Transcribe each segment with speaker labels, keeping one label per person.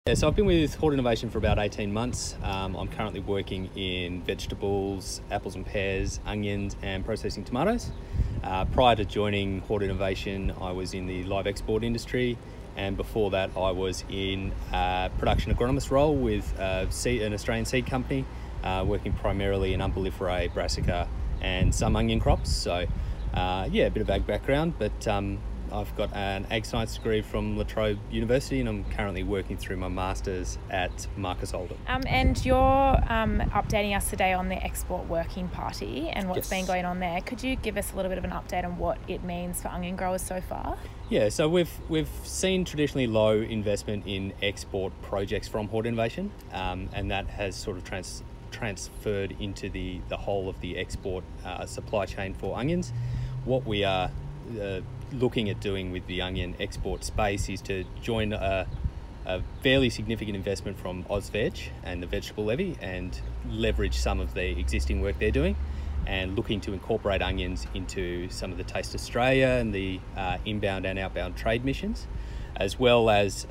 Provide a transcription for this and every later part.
Speaker 1: Yeah, so I've been with Hort Innovation for about 18 months. I'm currently working in vegetables, apples and pears, onions and processing tomatoes. Prior to joining Hort Innovation, I was in the live export industry, and before that I was in a production agronomist role with an Australian seed company, working primarily in Umbelliferae, brassica and some onion crops. So yeah, a bit of ag background, but I've got an ag science degree from La Trobe University, and I'm currently working through my master's at Marcus Oldham.
Speaker 2: And you're updating us today on the Export Working Party and what's been going on there. Could you give us a little bit of an update on what it means for onion growers so far?
Speaker 1: Yeah, so we've seen traditionally low investment in export projects from Hort Innovation, and that has sort of transferred into the whole of the export supply chain for onions. What we are looking at doing with the onion export space is to join a fairly significant investment from AusVeg and the Vegetable Levy and leverage some of the existing work they're doing, and looking to incorporate onions into some of the Taste Australia and the inbound and outbound trade missions, as well as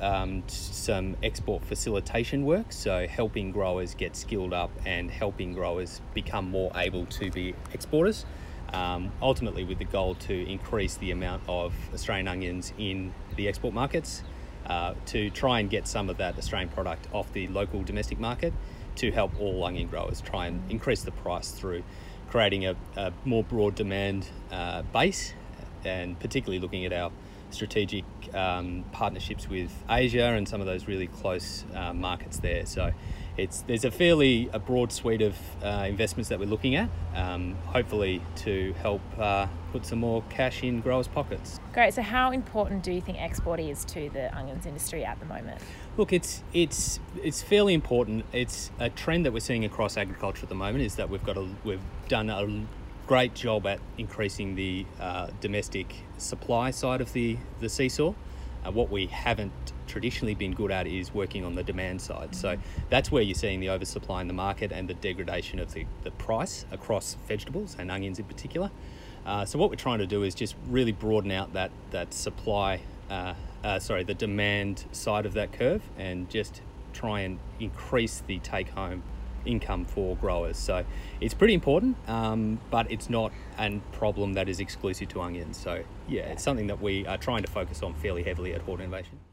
Speaker 1: some export facilitation work, so helping growers get skilled up and helping growers become more able to be exporters. Ultimately with the goal to increase the amount of Australian onions in the export markets, to try and get some of that Australian product off the local domestic market, to help all onion growers try and increase the price through creating a more broad demand base, and particularly looking at our strategic partnerships with Asia and some of those really close markets there. So there's a broad suite of investments that we're looking at, hopefully to help put some more cash in growers' pockets.
Speaker 2: Great. So how important do you think export is to the onions industry at the moment?
Speaker 1: Look, it's fairly important. It's a trend that we're seeing across agriculture at the moment, is that we've done a great job at increasing the domestic supply side of the seesaw. What we haven't traditionally been good at is working on the demand side. So that's where you're seeing the oversupply in the market and the degradation of the price across vegetables and onions in particular. So what we're trying to do is just really broaden out that supply, the demand side of that curve, and just try and increase the take-home income for growers. So it's pretty important, but it's not a problem that is exclusive to onions. So yeah, it's something that we are trying to focus on fairly heavily at Hort Innovation.